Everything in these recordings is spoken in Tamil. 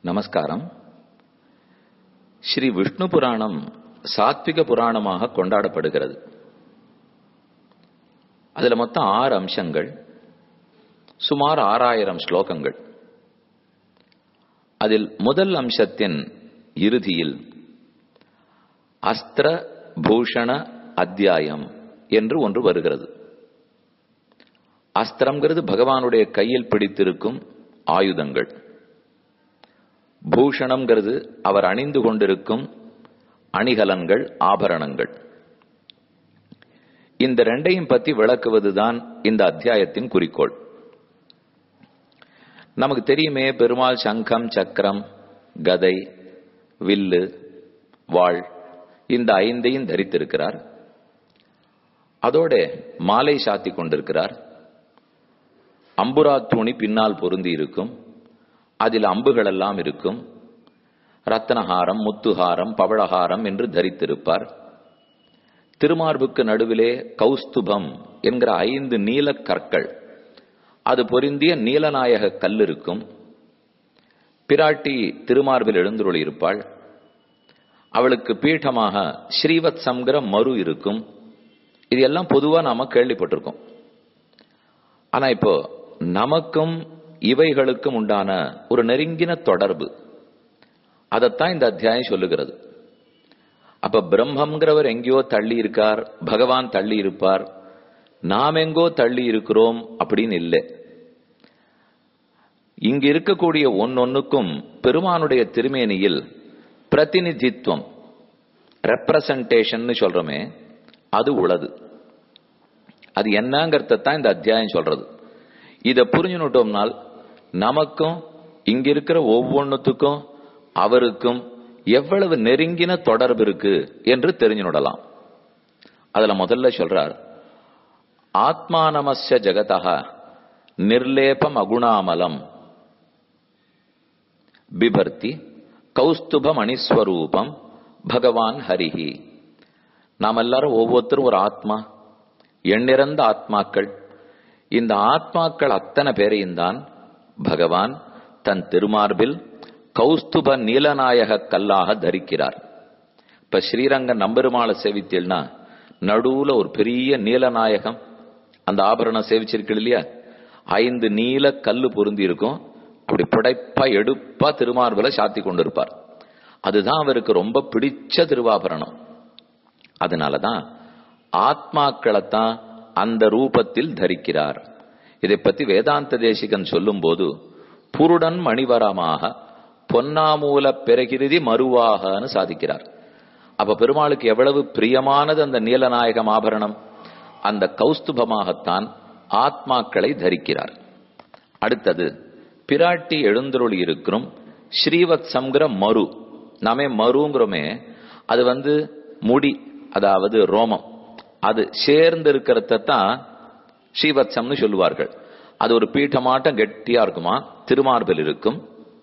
நமஸ்காரம். ஸ்ரீ விஷ்ணு புராணம் சாத்விக புராணமாக கொண்டாடப்படுகிறது. அதுல மொத்தம் 6 அம்சங்கள், சுமார் 6000 ஸ்லோகங்கள். அதில் முதல் அம்சத்தின் இறுதியில் அஸ்திர பூஷண அத்தியாயம் என்று ஒன்று வருகிறது. அஸ்திரம்ங்கிறது பகவானுடைய கையில் பிடித்திருக்கும் ஆயுதங்கள். பூஷணம்ங்கிறது அவர் அணிந்து கொண்டிருக்கும் அணிகலன்கள், ஆபரணங்கள். இந்த ரெண்டையும் பற்றி விளக்குவதுதான் இந்த அத்தியாயத்தின் குறிக்கோள். நமக்கு தெரியுமே, பெருமாள் சங்கம், சக்கரம், கதை, வில்லு, வாள் இந்த 5ஐயும் தரித்திருக்கிறார். அதோட மாலை சாத்தி கொண்டிருக்கிறார். அம்புரா தூணி பின்னால் பொருந்தி இருக்கும். அதில் அம்புகள் எல்லாம் இருக்கும். ரத்தனஹாரம், முத்துஹாரம், பவளஹாரம் என்று தரித்திருப்பார். திருமார்புக்கு நடுவிலே கௌஸ்துபம் என்கிற 5 நீல கற்கள், அது பொருந்திய நீலநாயக கல் இருக்கும். பிராட்டி திருமார்பில் எழுந்துருளி இருப்பாள். அவளுக்கு பீഠமாக ஸ்ரீவத்சம்ங்கிற மரு இருக்கும். இது எல்லாம் பொதுவா நாம கேள்விப்பட்டிருக்கோம். ஆனா இப்போ நமக்கும் இவைகளுக்கும் உண்டான ஒரு நெருங்கின தொடர்பு, அதைத்தான் இந்த அத்தியாயம் சொல்லுகிறது. அப்ப பிரம்மங்கிறவர் எங்கேயோ தள்ளி இருக்கார், பகவான் தள்ளி இருப்பார், நாம் எங்கோ தள்ளி இருக்கிறோம் அப்படின்னு இல்லை. இங்கு இருக்கக்கூடிய ஒன்னொன்னுக்கும் பெருமானுடைய திருமேனியில் பிரதிநிதித்துவம், ரெப்ரசன்டேஷன் சொல்றோமே, அது உள்ளது. அது என்னங்கிறதான் இந்த அத்தியாயம் சொல்றது. இதை புரிஞ்சுட்டோம்னால் நமக்கும் இங்க இருக்கிற ஒவ்வொன்னுத்துக்கும் அவருக்கும் எவ்வளவு நெருங்கின தொடர்பு இருக்கு என்று தெரிஞ்சுடலாம். அதுல முதல்ல சொல்றார், ஆத்மானமஸ்ய ஜகதஹ நிர்லேபம் அகுணாமலம் பிபர்த்தி கௌஸ்துப மணிஸ்வரூபம் பகவான் ஹரிஹி. நாம் எல்லாரும் ஒவ்வொருத்தரும் ஒரு ஆத்மா, எண்ணிறந்த ஆத்மாக்கள். இந்த ஆத்மாக்கள் அத்தனை பேரையும் தான் பகவான் தன் திருமார்பில் கௌஸ்துப நீலநாயக கல்லாக தரிக்கிறார். இப்ப ஸ்ரீரங்க நம்பெருமாளை சேவித்தீங்கன்னா நடுவுல ஒரு பெரிய நீலநாயகம், அந்த ஆபரணம் சேவிச்சிருக்கு இல்லையா, 5 நீல கல்லு பொருந்தி இருக்கும். அப்படி புடைப்பா எடுப்பா திருமார்பில சாத்தி கொண்டிருப்பார். அதுதான் அவருக்கு ரொம்ப பிடிச்ச திருவாபரணம். அதனாலதான் ஆத்மாக்களைத்தான் அந்த ரூபத்தில் தரிக்கிறார். இதை பத்தி வேதாந்த தேசிகன் சொல்லும் போது, புருடன் மணிவரமாக பொன்னாமூல பெருகிருதி மறுவாகனு சாதிக்கிறார். அப்ப பெருமாளுக்கு எவ்வளவு பிரியமானது அந்த நீலநாயகம் ஆபரணம். அந்த கௌஸ்துபமாகத்தான் ஆத்மாக்களை தரிக்கிறார். அடுத்தது பிராட்டி எழுந்தருளி இருக்கிறோம் ஸ்ரீவத்சம்ங்கிற மரு. நாமே மருங்கிறோமே, அது முடி, அதாவது ரோமம், அது சேர்ந்து இருக்கிறதான் ஸ்ரீவத்சம்னு சொல்லுவார்கள். அது ஒரு பீட்டமாட்டம் கெட்டியா இருக்குமா, திருமார்பில் இருக்கும்.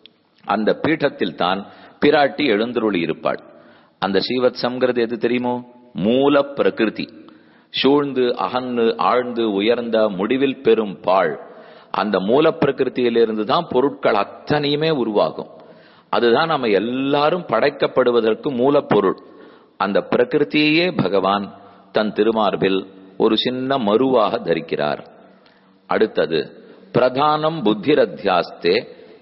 அந்த பீட்டத்தில் தான் பிராட்டி எழுந்தருளி இருப்பாள். அந்த ஸ்ரீவத்சம்ங்கிறது எது தெரியுமோ, மூல பிரகிருதி. சூழ்ந்து அகன்று ஆழ்ந்து உயர்ந்த முடிவில் பெறும் பாழ், அந்த மூல பிரகிருத்தியிலிருந்து தான் பொருட்கள் அத்தனையுமே உருவாகும். அதுதான் நம்ம எல்லாரும் படைக்கப்படுவதற்கு மூலப்பொருள். அந்த பிரகிருத்தியே பகவான் தன் திருமார்பில் ஒரு சின்ன மருவாக தரிக்கிறார். அடுத்தது பிரதானம் புத்திரத்யாஸ்தே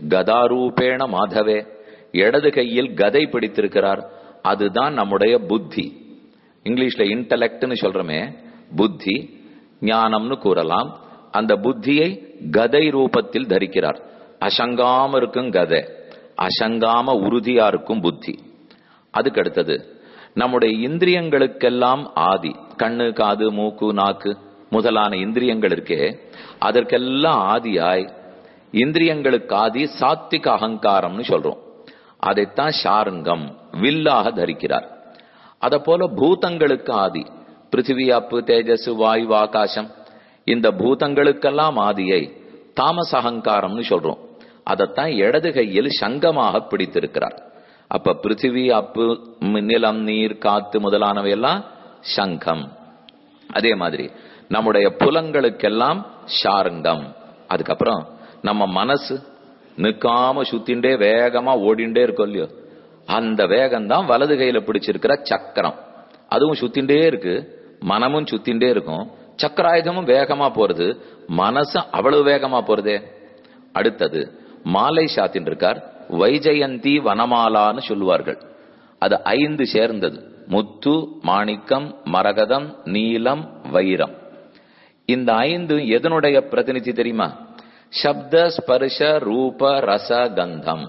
கதாரூபேண மாதவே. இடது கையில் கதை பிடித்திருக்கிறார். அதுதான் நம்முடைய புத்தி. இங்கிலீஷ்ல இன்டலெக்ட்னு சொல்றமே, புத்தி ஞானம்னு கூறலாம். அந்த புத்தியை கதை ரூபத்தில் தரிக்கிறார். அசங்காம இருக்கும் கதை, அசங்காம உறுதியா இருக்கும் புத்தி. அதுக்கு அடுத்தது நம்முடைய இந்திரியங்களுக்கெல்லாம் ஆதி, கண்ணு, காது, மூக்கு, நாக்கு முதலான இந்திரியங்கள் இருக்கே, அதற்கெல்லாம் ஆதியாய் இந்திரியங்களுக்கு ஆதி சாத்விக அகங்காரம்னு சொல்றோம். அதைத்தான் ஷாருங்கம், வில்லாக தரிக்கிறார். அத போல பூதங்களுக்கு ஆதி பிருத்திவி, அப்பு, தேஜஸ், வாயு, ஆகாசம், இந்த பூதங்களுக்கெல்லாம் ஆதியை தாமச அகங்காரம்னு சொல்றோம். அதைத்தான் இடது கையில் சங்கமாக பிடித்திருக்கிறார். அப்ப பிருத்திவி, அப்பு, நிலம், நீர், காத்து முதலானவையெல்லாம் சங்கம். அதே மாதிரி நம்முடைய புலங்களுக்கெல்லாம் ஷாருங்கம். அதுக்கப்புறம் நம்ம மனசு, நிக்காம சுத்திண்டே வேகமா ஓடிண்டே இருக்கும் இல்லையோ, அந்த வேகம் தான் வலது கையில பிடிச்சிருக்கிற சக்கரம். அதுவும் சுத்திண்டே இருக்கு, மனமும் சுத்திண்டே இருக்கும், சக்கராயுதமும் வேகமா போறது, மனசு அவ்வளவு வேகமா போறதே. அடுத்தது மாலை சாத்தின் இருக்கார், வைஜெயந்தி வனமாலான்னு சொல்லுவார்கள். அது 5 சேர்ந்தது, முத்து, மாணிக்கம், மரகதம், நீலம், வைரம். இந்த 5 எதனுடைய பிரதிநிதி தெரியுமா? சப்த, ஸ்பர்ஷ, ரூப, ரச, கந்தம்.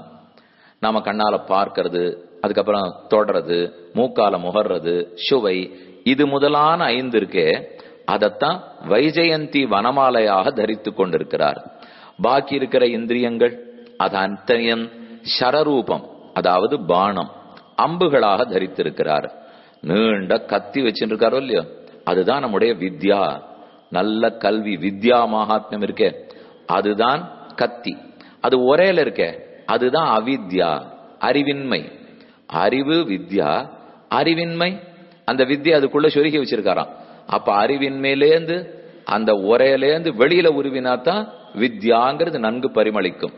நாம கண்ணால பார்க்கிறது, அதுக்கப்புறம் தொடறது, மூக்கால முகர்றது, சுவை, இது முதலான 5 இருக்கே, அதத்தான் வைஜெயந்தி வனமாலையாக தரித்து கொண்டிருக்கிறார். பாக்கி இருக்கிற இந்திரியங்கள் அது அத்தனையும் சரரூபம், அதாவது பானம், அம்புகளாக தரித்திருக்கிறார். நீண்ட கத்தி வச்சுருக்காரோ இல்லையோ, அதுதான் நம்முடைய வித்யா. நல்ல கல்வி வித்யா மகாத்மியம் இருக்கே, அதுதான் கத்தி. அது ஒரேல இருக்கே, அதுதான் அவித்யா, அறிவின்மை. அறிவு வித்யா, அறிவின்மை அந்த வித்யா அதுக்குள்ள சொருகி வச்சிருக்காராம். அப்ப அறிவின்மையிலேந்து அந்த ஒரேலேந்து வெளியில உருவினாத்தான் வித்யாங்கிறது நன்கு பரிமளிக்கும்.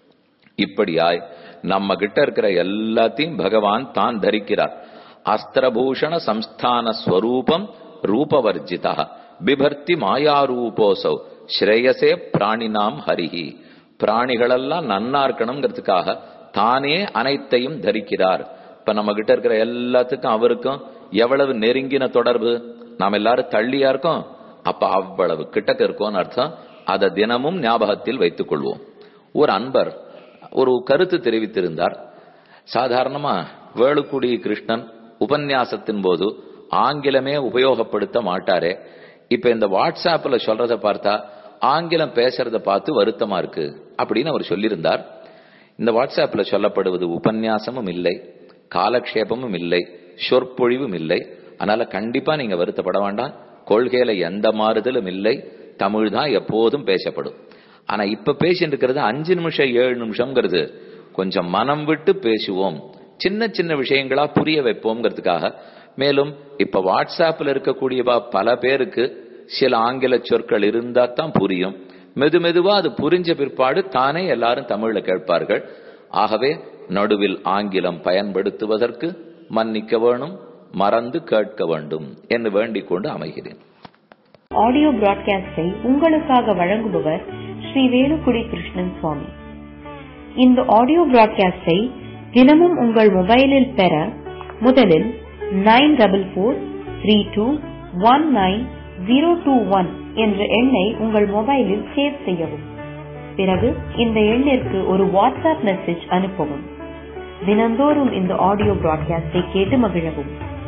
இப்படியாய் நம்ம கிட்ட இருக்கிற எல்லாத்தையும் பகவான் தான் தரிக்கிறார். அஸ்திரபூஷண சம்ஸ்தான ஸ்வரூபம் ரூபவர்ஜிதா பிபர்த்தி மாயாரூபோசௌ ஸ்ரேயசே பிராணினாம் ஹரிஹி. பிராணிகளெல்லாம் நன்னா இருக்கணுங்கிறதுக்காக தானே அனைத்தையும் தரிக்கிறார். இப்ப நம்ம கிட்ட இருக்கிற எல்லாத்துக்கும் அவருக்கும் எவ்வளவு நெருங்கின தொடர்பு, நாம் எல்லாரும் தள்ளியா இருக்கோம், அப்ப அவ்வளவு கிட்டக்க இருக்கோம்னு அர்த்தம். அதை தினமும் ஞாபகத்தில் வைத்துக் கொள்வோம். ஒரு அன்பர் ஒரு கருத்து தெரிவித்திருந்தார். சாதாரணமா வேலுக்குடி கிருஷ்ணன் உபன்யாசத்தின் போது ஆங்கிலமே உபயோகப்படுத்த மாட்டாரே, இப்ப இந்த வாட்ஸ்ஆப்ல சொல்றத பார்த்தா ஆங்கிலம் பேசுறத பார்த்து வருத்தமா இருக்கு அப்படின்னு அவர் சொல்லியிருந்தார். இந்த வாட்ஸ்ஆப்ல சொல்லப்படுவது உபன்யாசமும் இல்லை, காலக்ஷேபமும் இல்லை, சொற்பொழிவும் இல்லை. அதனால கண்டிப்பா நீங்க வருத்தப்பட வேண்டாம். கொள்கையில எந்த மாறுதலும் இல்லை, தமிழ் தான் எப்போதும் பேசப்படும். ஆனா இப்ப பேசிட்டு இருக்கிறது 5 நிமிஷம் 7 நிமிஷம்ங்கிறது கொஞ்சம் மனம் விட்டு பேசுவோம், சின்ன சின்ன விஷயங்களா புரிய வைப்போம்ங்கிறதுக்காக. மேலும் இப்ப வாட்ஸ்ஆப்ல இருக்கக்கூடிய பல பேருக்கு சில ஆங்கில சொற்கள் இருந்தா தான் புரியும். மெதுவா அது புரிஞ்ச பிற்பாடு தானே எல்லாரும் தமிழ்ல கேட்பார்கள். ஆகவே நடுவில் ஆங்கிலம் பயன்படுத்துவதற்கு மன்னிக்க வேணும், மறந்து கேட்க வேண்டும் என்று வேண்டிக் கொண்டு அமைகிறேன். ஆடியோ பிராட்காஸ்டை உங்களுக்காக வழங்குபவர் ஸ்ரீ வேலுக்குடி கிருஷ்ணன் சுவாமி. இந்த ஆடியோ பிராட்காஸ்டை தினமும் உங்கள் மொபைலில் பெற முதலில் 9443219021 என்ற எண்ணை உங்கள் மொபைலில் சேவ் செய்யவும். பிறகு இந்த எண்ணிற்கு ஒரு வாட்ஸ்அப் மெசேஜ் அனுப்பவும். தினந்தோறும் இந்த ஆடியோ பிராட்காஸ்டை கேட்டு மகிழவும்.